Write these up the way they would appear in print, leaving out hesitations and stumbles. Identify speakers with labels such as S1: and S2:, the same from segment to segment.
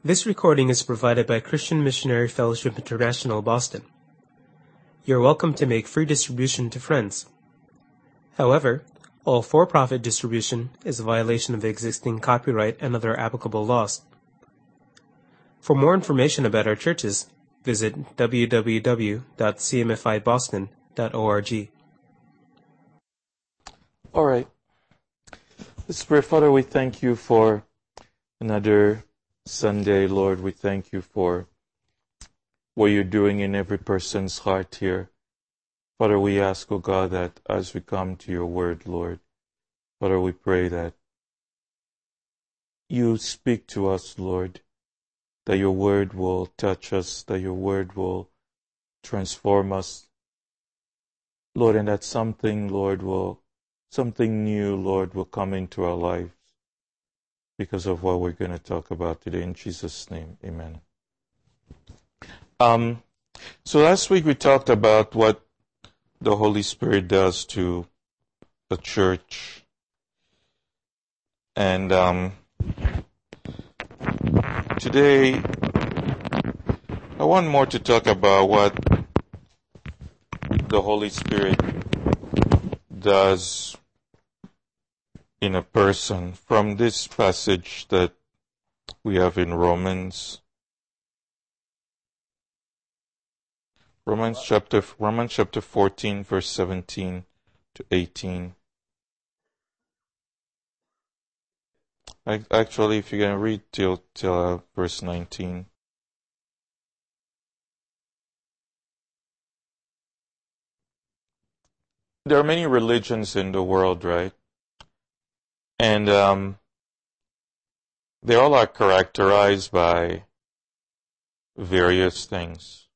S1: This recording is provided by Christian Missionary Fellowship International, Boston. You're welcome to make free distribution to friends. However, all for-profit distribution is a violation of the existing copyright and other applicable laws. For more information about our churches, visit www.cmfiboston.org.
S2: All right. Let's pray. Father, we thank you for another Sunday, Lord. We thank you for what you're doing in every person's heart here. Father, we ask, oh God, that as we come to your word, Lord, Father, we pray that you speak to us, Lord, that your word will touch us, that your word will transform us, Lord, and that something new, Lord, will come into our lives because of what we're going to talk about today. In Jesus' name, amen. So last week we talked about what the Holy Spirit does to the church. And today I want more to talk about what the Holy Spirit does in a person from this passage that we have in Romans chapter 14, verse 17 to 18. Actually, if you're going to read till verse 19. There are many religions in the world, right? And they all are characterized by various things.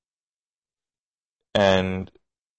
S2: And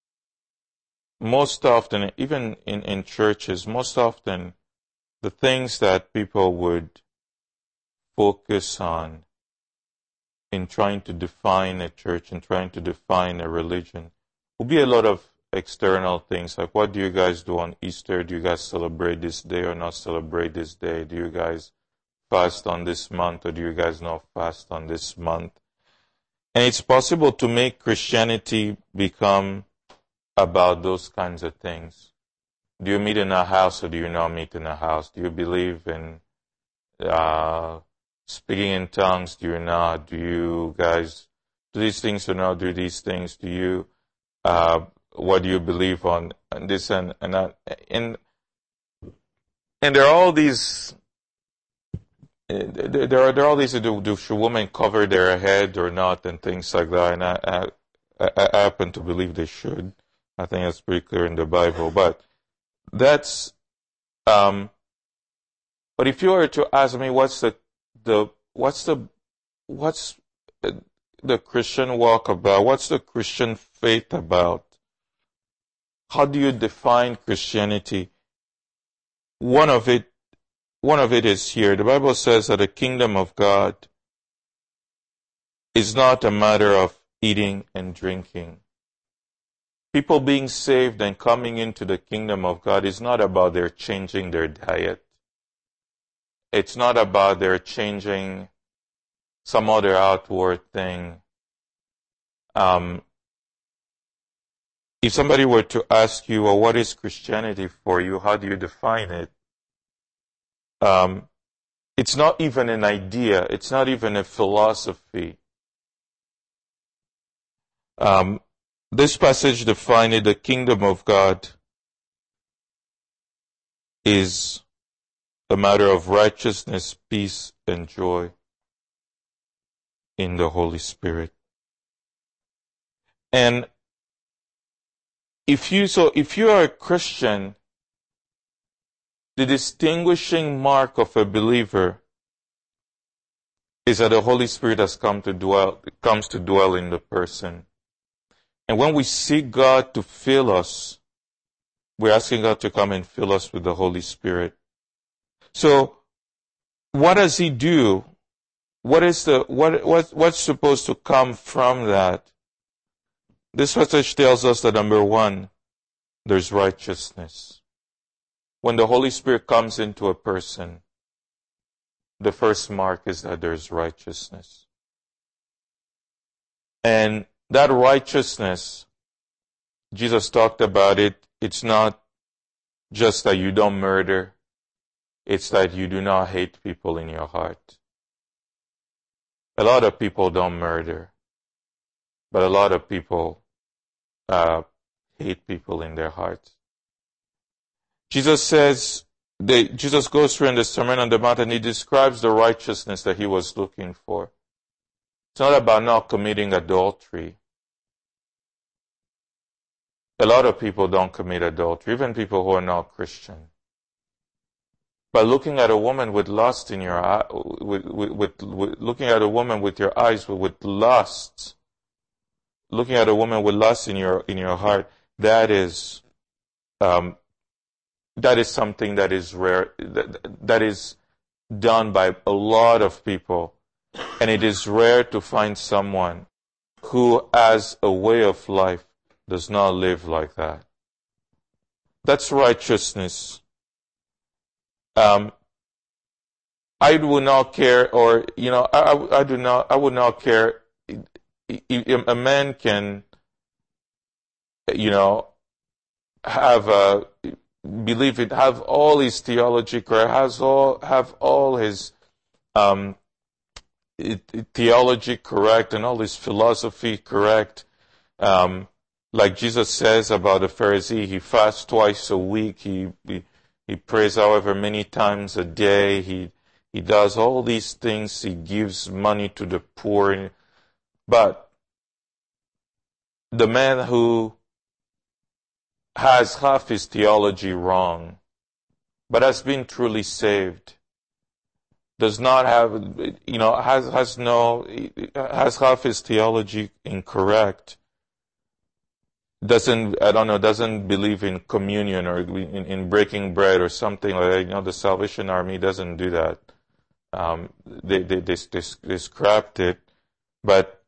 S2: most often, even in churches, most often the things that people would focus on in trying to define a church and trying to define a religion will be a lot of external things, like what do you guys do on Easter? Do you guys celebrate this day or not celebrate this day? Do you guys fast on this month or do you guys not fast on this month? And it's possible to make Christianity become about those kinds of things. Do you meet in a house or do you not meet in a house? Do you believe in speaking in tongues? Do you not? Do you guys do these things or not do these things? Do you what do you believe on this and that? And there are all these. There are all these. Do should women cover their head or not, and things like that. And I happen to believe they should. I think that's pretty clear in the Bible. But that's. But if you were to ask me, what's the Christian walk about? What's the Christian faith about? How do you define Christianity? One of it is here. The Bible says that the kingdom of God is not a matter of eating and drinking. People being saved and coming into the kingdom of God is not about their changing their diet. It's not about their changing some other outward thing. If somebody were to ask you, well, what is Christianity for you? How do you define it? It's not even an idea. It's not even a philosophy. This passage defined it, the kingdom of God is a matter of righteousness, peace, and joy in the Holy Spirit. And if you are a Christian, the distinguishing mark of a believer is that the Holy Spirit comes to dwell in the person. And when we seek God to fill us, we're asking God to come and fill us with the Holy Spirit. So, what does He do? What's supposed to come from that? This passage tells us that number one, there's righteousness. When the Holy Spirit comes into a person, the first mark is that there's righteousness. And that righteousness, Jesus talked about it, it's not just that you don't murder, it's that you do not hate people in your heart. A lot of people don't murder, but a lot of people hate people in their hearts. Jesus says, Jesus goes through in the Sermon on the Mount and he describes the righteousness that he was looking for. It's not about not committing adultery. A lot of people don't commit adultery, even people who are not Christian. But looking at a woman with lust in your eye, looking at a woman with your eyes with lust, looking at a woman with lust in your heart, that is something that is rare, that is done by a lot of people. And it is rare to find someone who, as a way of life, does not live like that. That's righteousness. I would not care, or, I would not care. A man can, have all his theology correct, have all his theology correct and all his philosophy correct. Like Jesus says about the Pharisee, he fasts twice a week, he prays however many times a day, he does all these things, he gives money to the poor. But the man who has half his theology wrong, but has been truly saved, does not have, has half his theology incorrect, doesn't believe in communion or in breaking bread or something like that. The Salvation Army doesn't do that. They scrapped it. But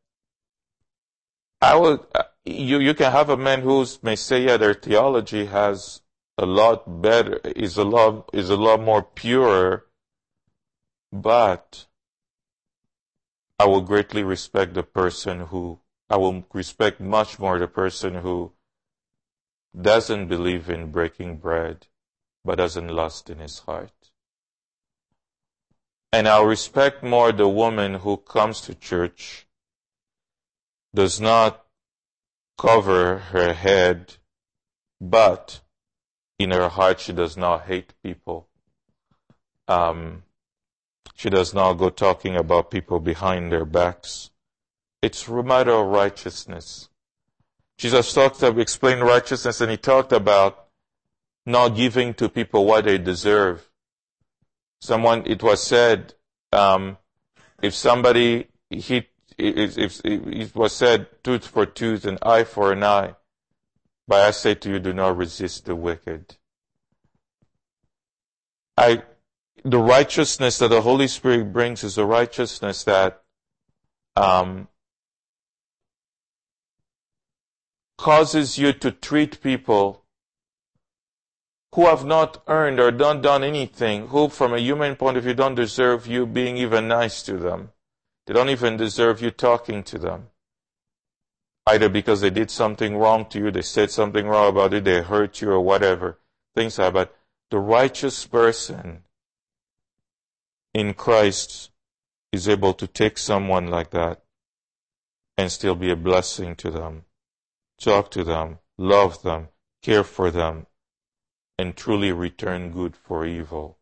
S2: you can have a man who may say, yeah, their theology has a lot better, is a lot more pure, but I will greatly respect I will respect much more the person who doesn't believe in breaking bread, but doesn't lust in his heart. And I'll respect more the woman who comes to church, does not cover her head, but in her heart she does not hate people. She does not go talking about people behind their backs. It's a matter of righteousness. Jesus explained righteousness, and he talked about not giving to people what they deserve. It was said, if somebody it was said, tooth for tooth and eye for an eye. But I say to you, do not resist the wicked. The righteousness that the Holy Spirit brings is a righteousness that causes you to treat people who have not earned or done anything, who from a human point of view don't deserve you being even nice to them. They don't even deserve you talking to them. Either because they did something wrong to you, they said something wrong about it, they hurt you or whatever. Things like that. But the righteous person in Christ is able to take someone like that and still be a blessing to them, talk to them, love them, care for them, and truly return good for evil.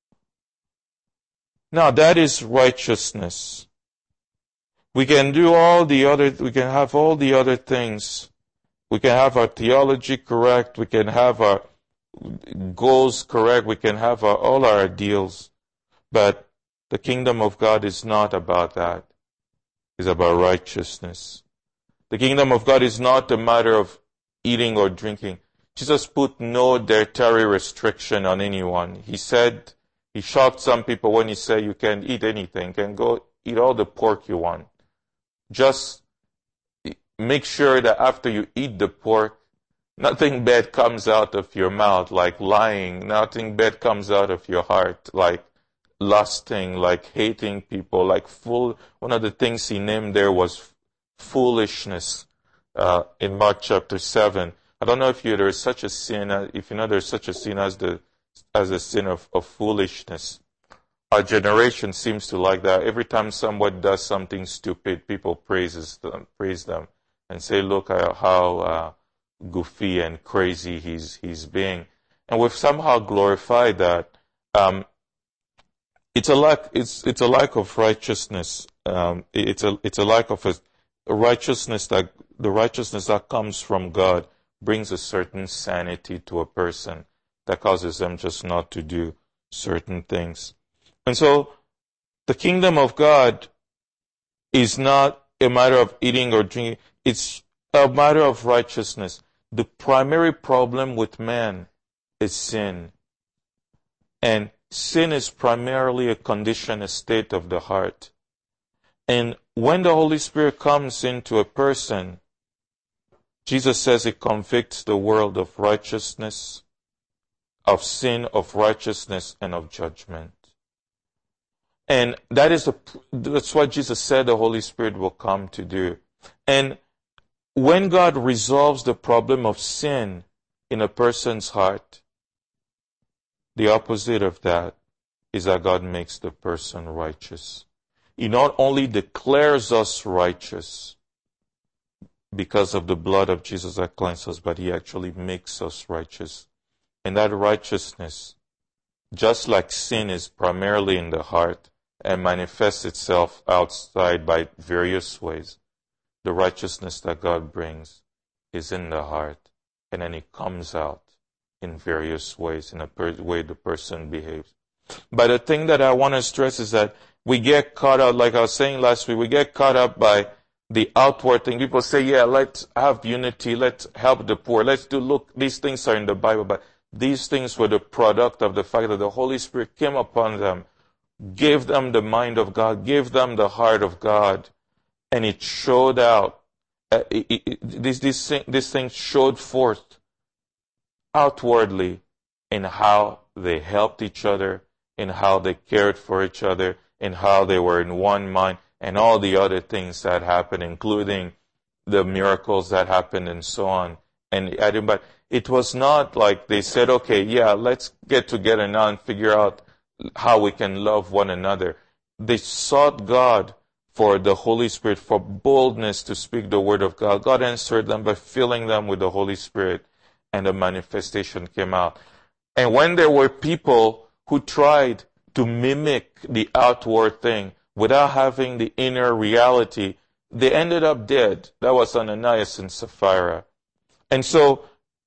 S2: Now that is righteousness. We can have all the other things. We can have our theology correct, we can have our goals correct, we can have all our ideals, but the kingdom of God is not about that. It's about righteousness. The kingdom of God is not a matter of eating or drinking. Jesus put no dietary restriction on anyone. He shocked some people when he said you can eat anything, you can go eat all the pork you want. Just make sure that after you eat the pork, nothing bad comes out of your mouth, like lying. Nothing bad comes out of your heart, like lusting, like hating people, like one of the things he named there was foolishness in Mark chapter 7. I don't know if there's such a sin, if you know there's such a sin as the sin of foolishness. Our generation seems to like that. Every time someone does something stupid, people praise them and say, look at how goofy and crazy he's being. And we've somehow glorified that. It's a lack of righteousness. It's a lack of a righteousness that the righteousness that comes from God brings a certain sanity to a person that causes them just not to do certain things. And so, the kingdom of God is not a matter of eating or drinking. It's a matter of righteousness. The primary problem with man is sin. And sin is primarily a condition, a state of the heart. And when the Holy Spirit comes into a person, Jesus says it convicts the world of righteousness, of sin, of righteousness, and of judgment. And that's what Jesus said the Holy Spirit will come to do. And when God resolves the problem of sin in a person's heart, the opposite of that is that God makes the person righteous. He not only declares us righteous because of the blood of Jesus that cleanses us, but He actually makes us righteous. And that righteousness, just like sin is primarily in the heart and manifests itself outside by various ways, the righteousness that God brings is in the heart, and then it comes out in various ways, in a way the person behaves. But the thing that I want to stress is that we get caught up, like I was saying last week, we get caught up by the outward thing. People say, yeah, let's have unity, let's help the poor, look, these things are in the Bible, but these things were the product of the fact that the Holy Spirit came upon them, gave them the mind of God, gave them the heart of God, and it showed out. This thing showed forth outwardly in how they helped each other, in how they cared for each other, in how they were in one mind, and all the other things that happened, including the miracles that happened and so on. But it was not like they said, okay, yeah, let's get together now and figure out how we can love one another. They sought God for the Holy Spirit, for boldness to speak the word of God. God answered them by filling them with the Holy Spirit, and the manifestation came out. And when there were people who tried to mimic the outward thing without having the inner reality, they ended up dead. That was Ananias and Sapphira. And so,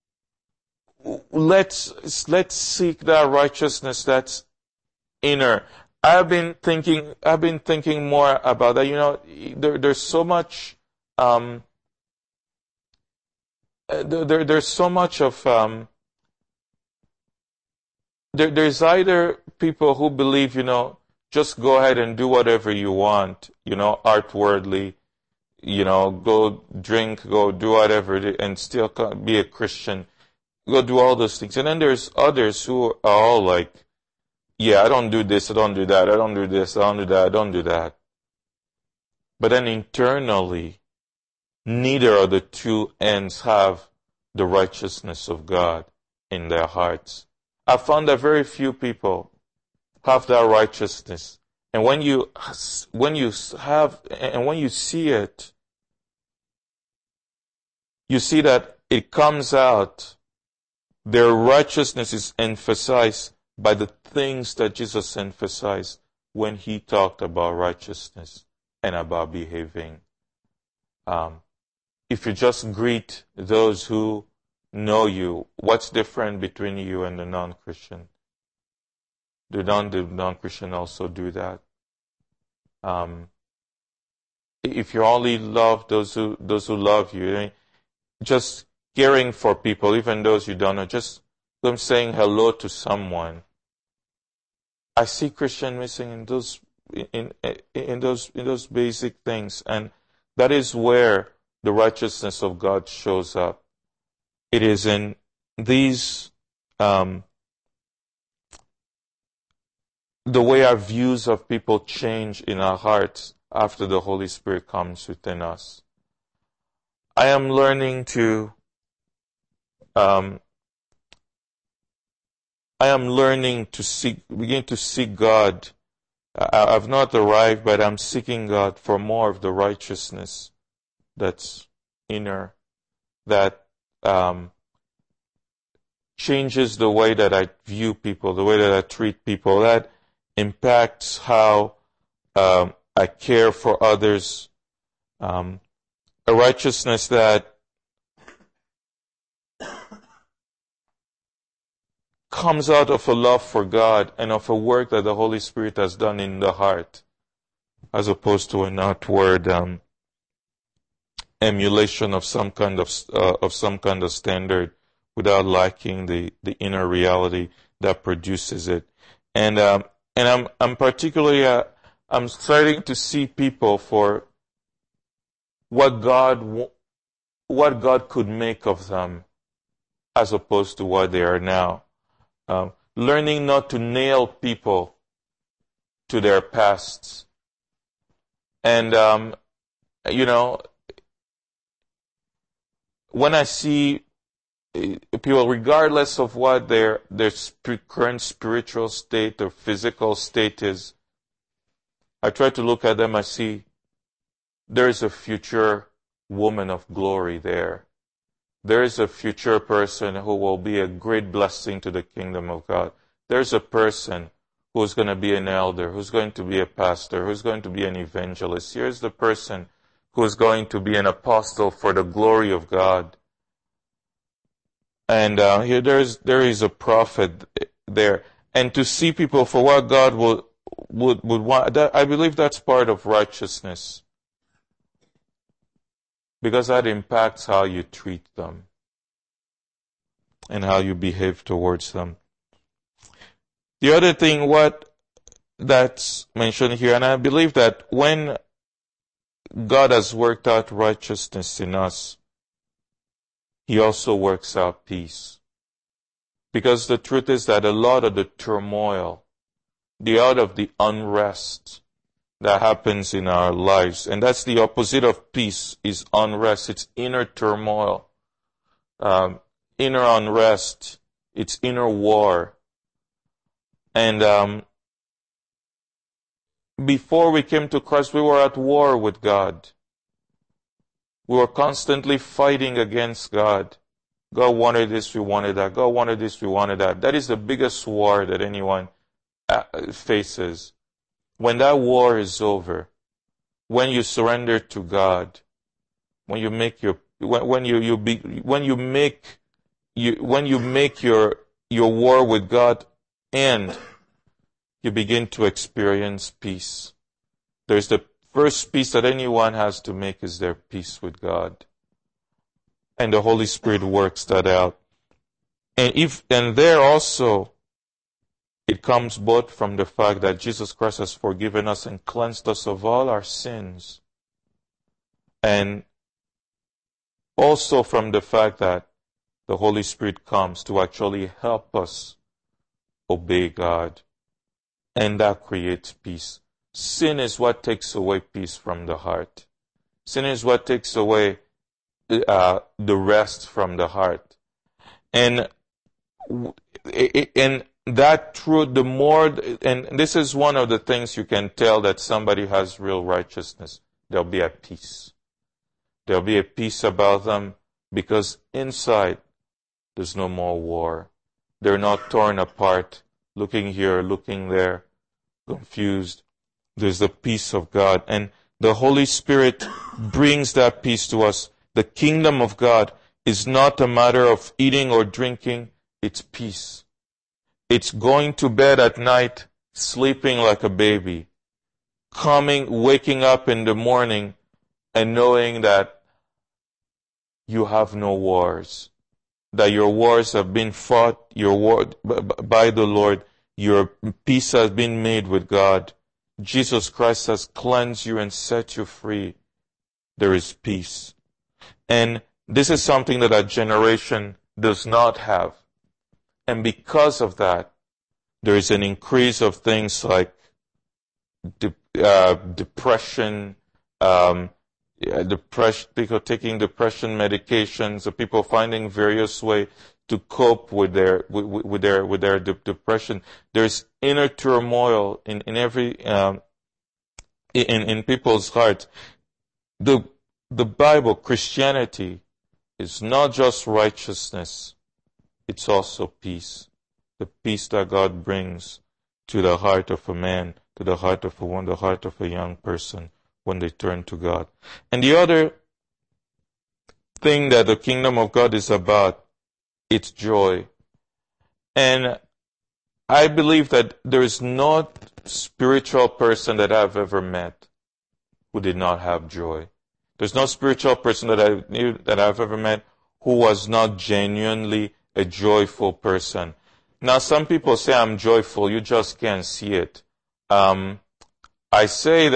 S2: let's seek that righteousness that's inner. I've been thinking more about that. You know, there's so much. There's so much of. There's either people who believe, you know, just go ahead and do whatever you want, you know, outwardly, you know, go drink, go do whatever, and still be a Christian. Go do all those things. And then there's others who are all like, yeah, I don't do this, I don't do that, I don't do this, I don't do that, I don't do that. But then internally, neither of the two ends have the righteousness of God in their hearts. I found that very few people have that righteousness. And when you see it, you see that it comes out. Their righteousness is emphasized by the things that Jesus emphasized when He talked about righteousness and about behaving. If you just greet those who know you, what's different between you and the non-Christian? The non-Christian also do that. If you only love those who love you, just caring for people, even those you don't know, just them saying hello to someone. I see Christian missing in those basic things, and that is where the righteousness of God shows up. It is in these the way our views of people change in our hearts after the Holy Spirit comes within us. I am learning to begin to seek God. I've not arrived, but I'm seeking God for more of the righteousness that's inner, that changes the way that I view people, the way that I treat people, that impacts how I care for others, a righteousness that comes out of a love for God and of a work that the Holy Spirit has done in the heart, as opposed to an outward emulation of some kind of standard, without lacking the inner reality that produces it. And I'm particularly I'm starting to see people for what God could make of them, as opposed to what they are now. Learning not to nail people to their pasts. And, when I see people, regardless of what their current spiritual state or physical state is, I try to look at them, I see there is a future woman of glory there. There is a future person who will be a great blessing to the kingdom of God. There's a person who's going to be an elder, who's going to be a pastor, who's going to be an evangelist. Here's the person who's going to be an apostle for the glory of God. And here there is a prophet there. And to see people for what God would want, I believe that's part of righteousness. Because that impacts how you treat them and how you behave towards them. The other thing, what that's mentioned here, and I believe that when God has worked out righteousness in us, He also works out peace. Because the truth is that a lot of the turmoil, out of the unrest that happens in our lives, and that's the opposite of peace, is unrest. It's inner turmoil, inner unrest, it's inner war. And before we came to Christ, we were at war with God. We were constantly fighting against God. God wanted this, we wanted that. God wanted this, we wanted that. That is the biggest war that anyone faces. When that war is over, when you surrender to God, when you make your war with God end, you begin to experience peace. There's the first peace that anyone has to make is their peace with God. And the Holy Spirit works that out. And there also, it comes both from the fact that Jesus Christ has forgiven us and cleansed us of all our sins, and also from the fact that the Holy Spirit comes to actually help us obey God, and that creates peace. Sin is what takes away peace from the heart. Sin is what takes away the rest from the heart. And that truth, and this is one of the things you can tell that somebody has real righteousness. There'll be a peace. There'll be a peace about them because inside there's no more war. They're not torn apart, looking here, looking there, confused. There's the peace of God. And the Holy Spirit brings that peace to us. The kingdom of God is not a matter of eating or drinking. It's peace. It's going to bed at night, sleeping like a baby, waking up in the morning and knowing that you have no wars, that your wars have been fought, by the Lord, your peace has been made with God. Jesus Christ has cleansed you and set you free. There is peace. And this is something that our generation does not have. And because of that, There is an increase of things like depression, people taking depression medications, or people finding various ways to cope with their depression. There's inner turmoil in every in people's hearts. The Bible, Christianity, is not just righteousness; it's also peace. The peace that God brings to the heart of a man, to the heart of a woman, the heart of a young person when they turn to God. And the other thing that the kingdom of God is about, it's joy. And I believe that there is no spiritual person that I've ever met who did not have joy. There's no spiritual person that I've ever met who was not genuinely a joyful person. Now, some people say I'm joyful, you just can't see it. I say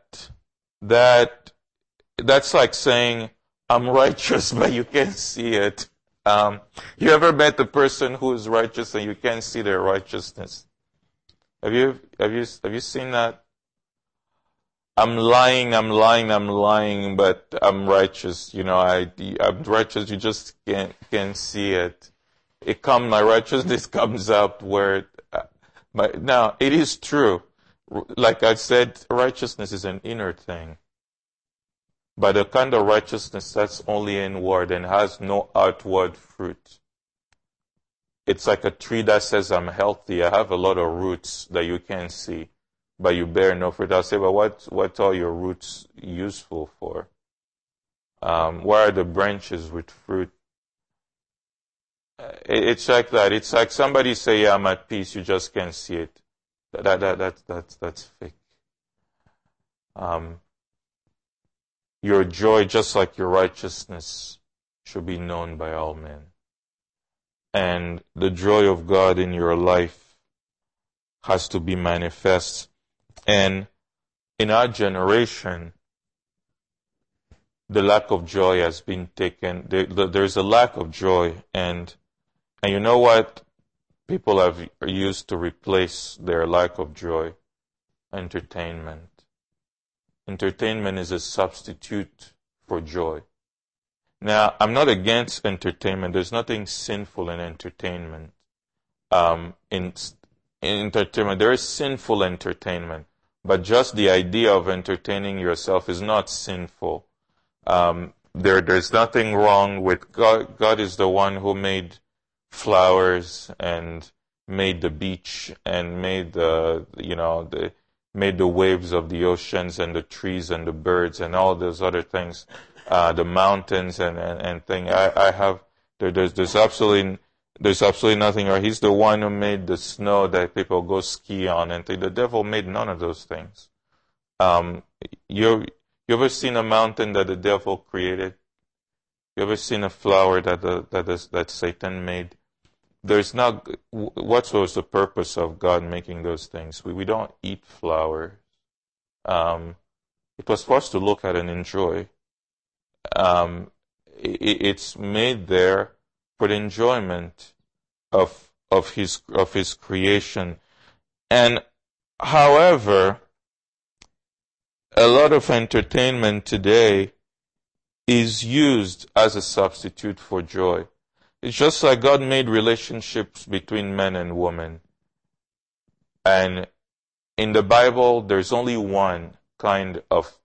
S2: that's like saying I'm righteous, but you can't see it. You ever met the person who is righteous and you can't see their righteousness? Have you seen that? I'm lying, but I'm righteous. I'm righteous. You just can't see it. My righteousness comes out now it is true. Like I said, righteousness is an inner thing. But the kind of righteousness that's only inward and has no outward fruit. It's like a tree that says, I'm healthy. I have a lot of roots that you can't see, but you bear no fruit. I'll say, but what are your roots useful for? Where are the branches with fruit? It's like that. It's like somebody say, yeah, I'm at peace. You just can't see it. That's fake. Your joy, just like your righteousness, should be known by all men. And the joy of God in your life has to be manifest. And in our generation, the lack of joy has been taken. There's a lack of joy. And you know what people have used to replace their lack of joy? Entertainment. Entertainment is a substitute for joy. Now, I'm not against entertainment. There's nothing sinful in entertainment. In entertainment, there is sinful entertainment, but just the idea of entertaining yourself is not sinful. There's nothing wrong with God. God is the one who made flowers and made the beach and made made the waves of the oceans and the trees and the birds and all those other things, the mountains and thing. There's absolutely nothing wrong. He's the one who made the snow that people go ski on and thing. The devil made none of those things. You ever seen a mountain that the devil created? You ever seen a flower that Satan made? What was the purpose of God making those things? We don't eat flowers. It was for us to look at and enjoy. It's made there for the enjoyment of his creation. And however, a lot of entertainment today is used as a substitute for joy. It's just like God made relationships between men and women. And in the Bible, there's only one kind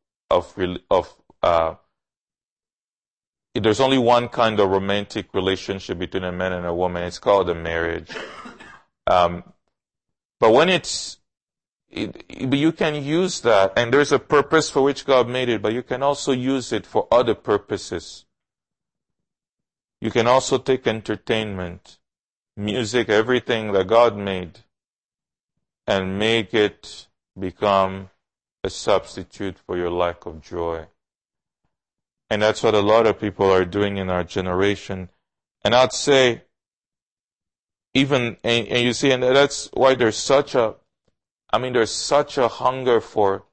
S2: there's only one kind of romantic relationship between a man and a woman. It's called a marriage. But you can use that, and there's a purpose for which God made it, but you can also use it for other purposes. You can also take entertainment, music, everything that God made, and make it become a substitute for your lack of joy. And that's what a lot of people are doing in our generation. And I'd say, and you see, and that's why there's such a hunger for,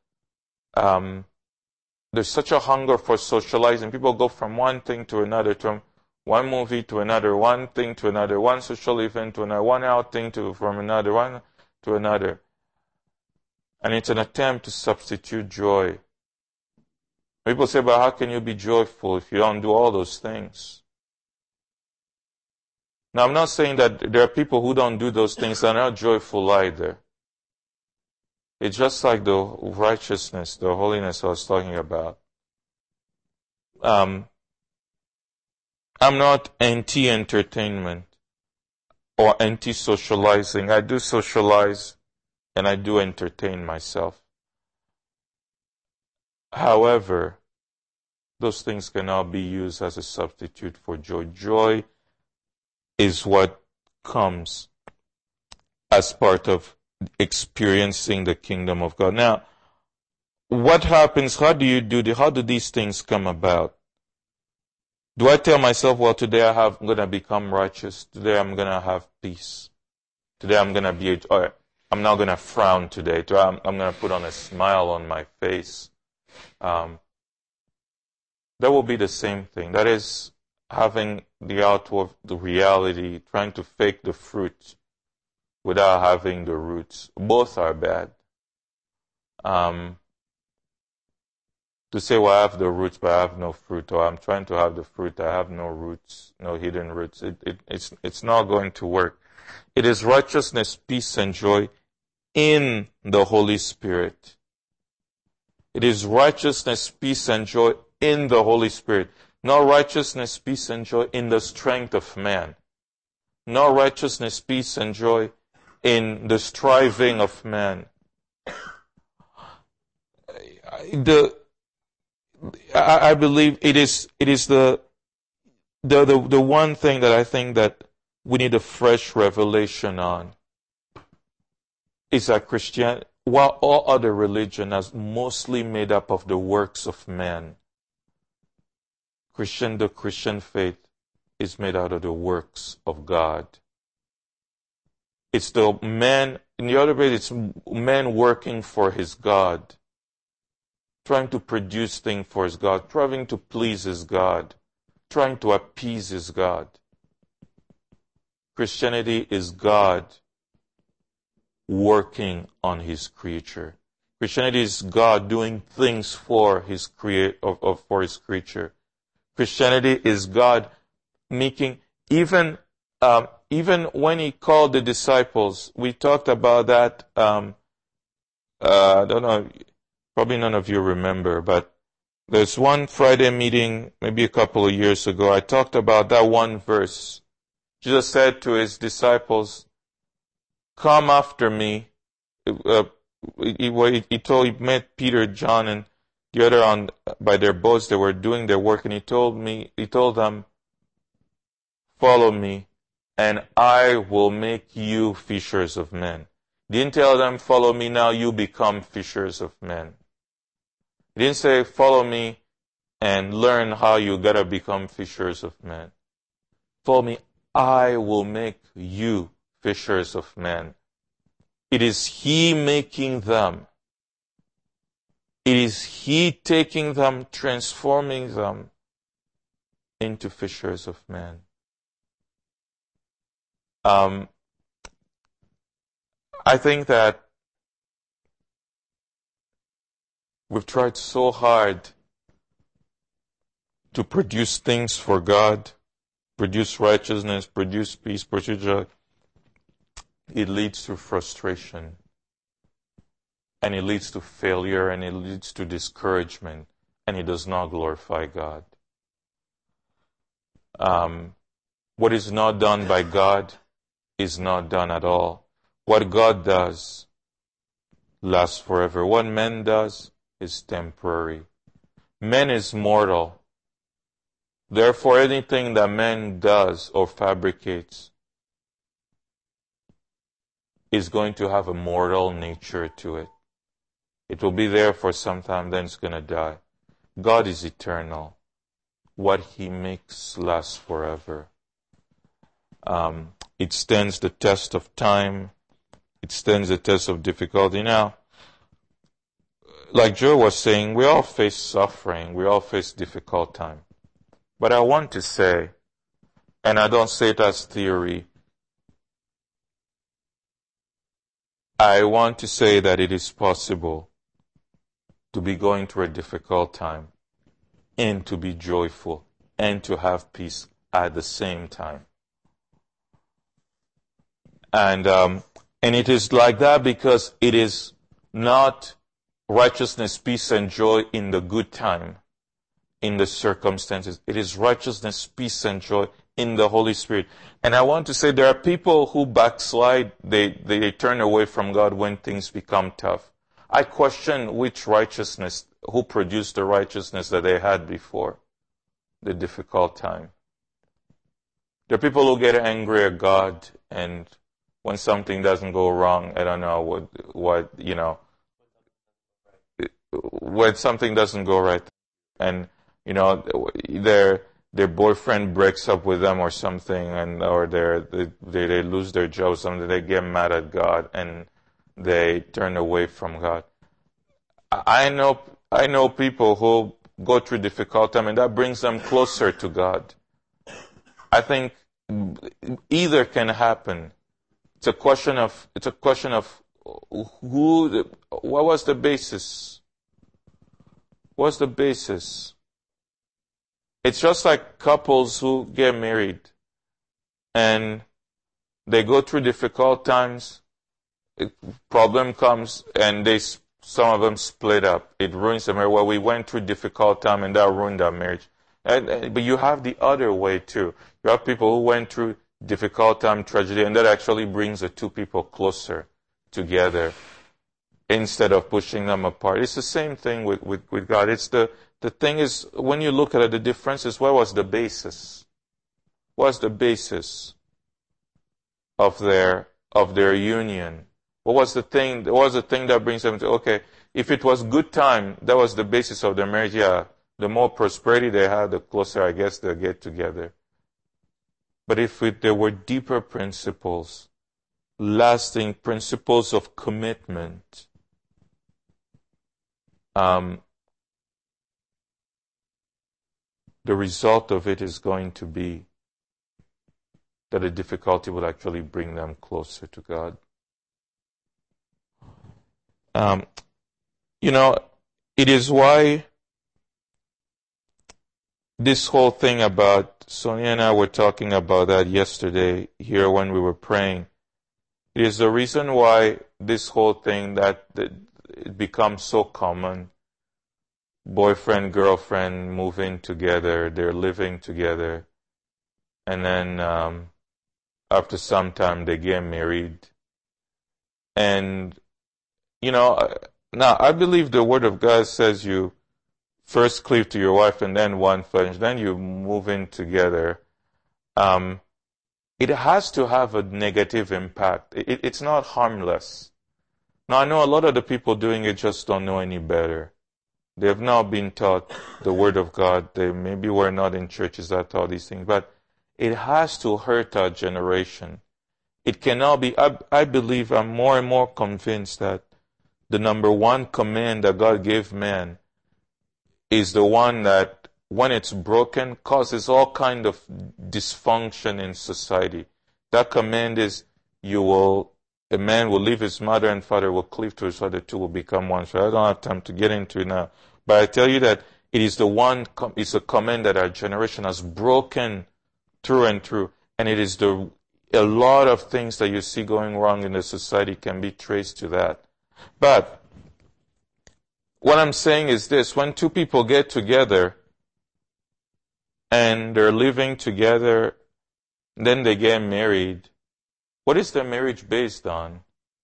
S2: socializing. People go from one thing to another, from one movie to another, one thing to another, one social event to another, one outing from another one. to another. And it's an attempt to substitute joy. People say, but how can you be joyful if you don't do all those things? Now, I'm not saying that there are people who don't do those things that are not joyful either. It's just like the righteousness, the holiness I was talking about. I'm not anti-entertainment or anti-socializing. I do socialize and I do entertain myself. However, those things cannot be used as a substitute for joy. Joy is what comes as part of experiencing the kingdom of God. Now, what happens? How do these things come about? Do I tell myself, well, today I'm going to become righteous. Today I'm going to have peace. Today I'm going to I'm not going to frown today. I'm going to put on a smile on my face. That will be the same thing. That is having the outward, the reality, trying to fake the fruit without having the roots. Both are bad. To say, well, I have the roots, but I have no fruit, or I'm trying to have the fruit, I have no roots, no hidden roots. It's not going to work. It is righteousness, peace, and joy in the Holy Spirit. It is righteousness, peace, and joy in the Holy Spirit. Not righteousness, peace, and joy in the strength of man. Not righteousness, peace, and joy in the striving of man. I believe it is the one thing that I think that we need a fresh revelation on is that Christianity, while all other religion is mostly made up of the works of man, the Christian faith is made out of the works of God. It's the man, in the other way, it's man working for his God, trying to produce things for his God, trying to please his God, trying to appease his God. Christianity is God working on his creature. Christianity is God doing things for his for his creature. Christianity is God making, even when he called the disciples, we talked about that, I don't know, probably none of you remember, but there's one Friday meeting, maybe a couple of years ago, I talked about that one verse. Jesus said to his disciples, come after me. He met Peter, John, and the other by their boats. They were doing their work, and he told them, follow me, and I will make you fishers of men. He didn't tell them, follow me now, you become fishers of men. He didn't say, follow me and learn how you gotta become fishers of men. Follow me, I will make you fishers of men. It is he making them. It is he taking them, transforming them into fishers of men. I think that we've tried so hard to produce things for God, produce righteousness, produce peace, produce joy. It leads to frustration, and it leads to failure, and it leads to discouragement, and it does not glorify God. What is not done by God is not done at all. What God does lasts forever. What man does is temporary. Man is mortal. Therefore, anything that man does or fabricates is going to have a mortal nature to it. It will be there for some time, then it's going to die. God is eternal. What he makes lasts forever. It stands the test of time. It stands the test of difficulty. Now, like Joe was saying, we all face suffering. We all face difficult time. But I want to say, and I don't say it as theory, I want to say that it is possible to be going through a difficult time and to be joyful and to have peace at the same time. And it is like that because it is not righteousness, peace, and joy in the good time, in the circumstances. It is righteousness, peace, and joy in the Holy Spirit. And I want to say there are people who backslide, they turn away from God when things become tough. I question which righteousness, who produced the righteousness that they had before the difficult time. There are people who get angry at God, and when something doesn't go wrong, I don't know what when something doesn't go right, and their boyfriend breaks up with them or something, or they lose their job or something, they get mad at God and they turn away from God. I know people who go through difficult time, and that brings them closer to God. I think either can happen. It's a question of what was the basis? What's the basis? It's just like couples who get married and they go through difficult times, problem comes, and some of them split up. It ruins the marriage. Well, we went through difficult time and that ruined our marriage. But you have the other way too. You have people who went through difficult time, tragedy, and that actually brings the two people closer together instead of pushing them apart. It's the same thing with God. It's the thing is, when you look at it, the difference is, what was the basis? What's the basis of their union? What was the thing that brings them to, okay, if it was good time, that was the basis of their marriage, yeah, the more prosperity they have, the closer, I guess, they'll get together. But if there were deeper principles, lasting principles of commitment, the result of it is going to be that a difficulty will actually bring them closer to God. It is why this whole thing about, Sonia and I were talking about that yesterday here when we were praying. It is the reason why this whole thing that it becomes so common. Boyfriend, girlfriend moving together, they're living together, and then after some time they get married. And now I believe the Word of God says you first cleave to your wife and then one flesh, then you move in together. It has to have a negative impact. It's not harmless. Now I know a lot of the people doing it just don't know any better. They have not been taught the Word of God. They maybe were not in churches that taught these things. But it has to hurt our generation. It cannot be. I believe, I'm more and more convinced that the number one command that God gave man is the one that, when it's broken, causes all kind of dysfunction in society. That command is, a man will leave his mother and father, will cleave to his father, two will become one. So I don't have time to get into it now. But I tell you that it is it's a command that our generation has broken through and through. And it is a lot of things that you see going wrong in the society can be traced to that. But what I'm saying is this: when two people get together and they're living together, then they get married, what is their marriage based on?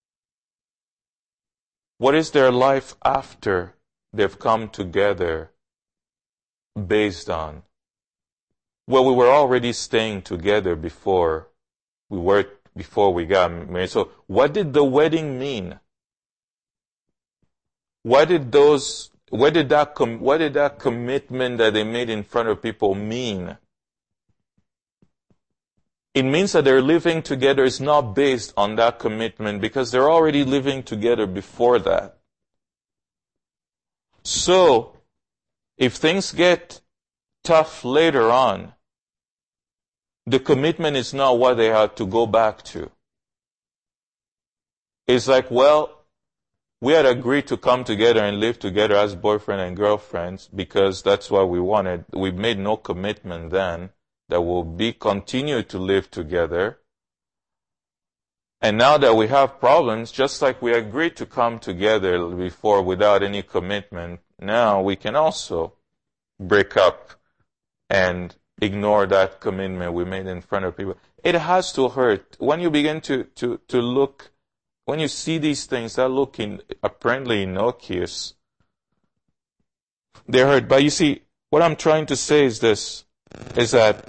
S2: What is their life after they've come together based on? Well, we were already staying together before we got married. So what did the wedding mean? What did that commitment that they made in front of people mean? It means that their living together is not based on that commitment, because they're already living together before that. So, if things get tough later on, the commitment is not what they have to go back to. It's like, well, we had agreed to come together and live together as boyfriend and girlfriends because that's what we wanted. We made no commitment then that we'll continue to live together. And now that we have problems, just like we agreed to come together before without any commitment, now we can also break up and ignore that commitment we made in front of people. It has to hurt. When you begin to look, when you see these things that look apparently innocuous, they hurt. But you see, what I'm trying to say is this, is that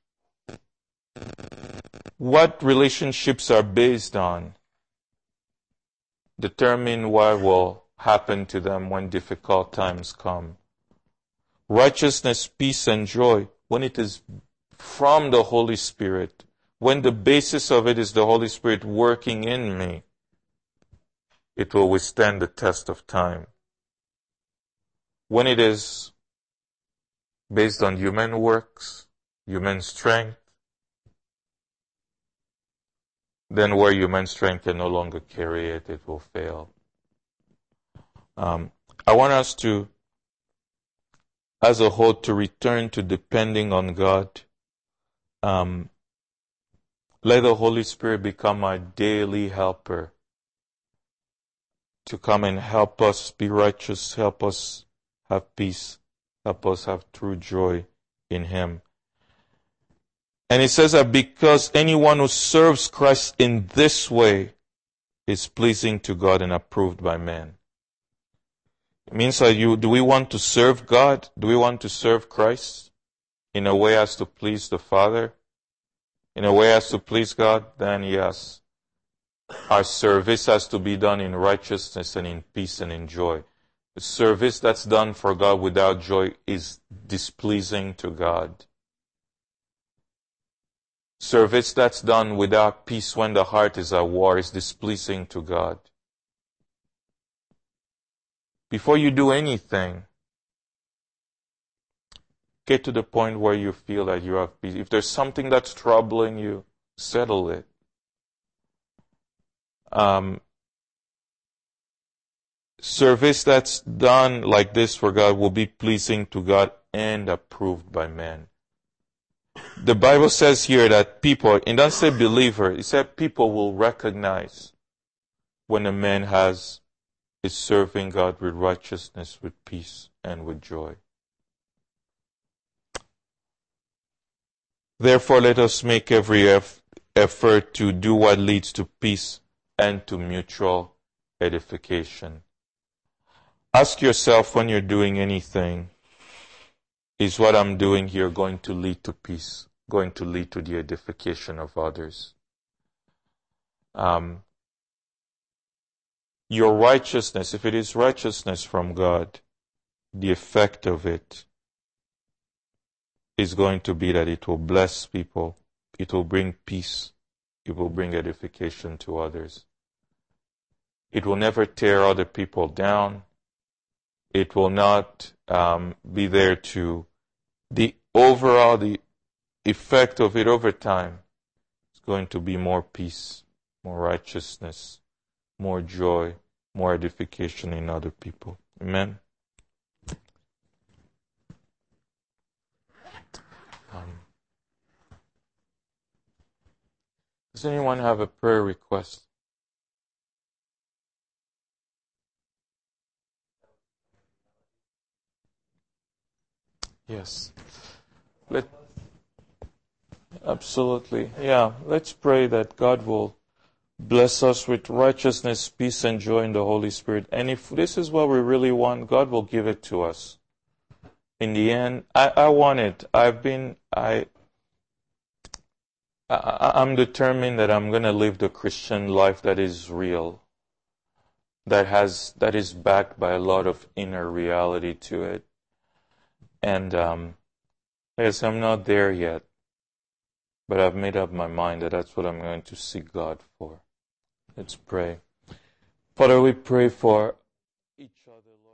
S2: what relationships are based on determine what will happen to them when difficult times come. Righteousness, peace, and joy, when it is from the Holy Spirit, when the basis of it is the Holy Spirit working in me, it will withstand the test of time. When it is based on human works, human strength, then where human strength can no longer carry it, it will fail. I want us to, as a whole, to return to depending on God. Let the Holy Spirit become our daily helper to come and help us be righteous, help us have peace, help us have true joy in Him. And it says that because anyone who serves Christ in this way is pleasing to God and approved by men. It means that do we want to serve God? Do we want to serve Christ in a way as to please the Father? In a way as to please God? Then yes. Our service has to be done in righteousness and in peace and in joy. The service that's done for God without joy is displeasing to God. Service that's done without peace when the heart is at war is displeasing to God. Before you do anything, get to the point where you feel that you have peace. If there's something that's troubling you, settle it. Service that's done like this for God will be pleasing to God and approved by men. The Bible says here that people, it doesn't say believer, it said people will recognize when a man is serving God with righteousness, with peace, and with joy. Therefore, let us make every effort to do what leads to peace and to mutual edification. Ask yourself when you're doing anything, is what I'm doing here going to lead to peace, going to lead to the edification of others? Your righteousness, if it is righteousness from God, the effect of it is going to be that it will bless people, it will bring peace, it will bring edification to others. It will never tear other people down. It will not be there to the effect of it over time is going to be more peace, more righteousness, more joy, more edification in other people. Amen. Does anyone have a prayer request? Yes. Absolutely. Yeah. Let's pray that God will bless us with righteousness, peace, and joy in the Holy Spirit. And if this is what we really want, God will give it to us. In the end, I want it. I'm determined that I'm going to live the Christian life that is real, that is backed by a lot of inner reality to it. And yes, I'm not there yet, but I've made up my mind that that's what I'm going to seek God for. Let's pray. Father, we pray for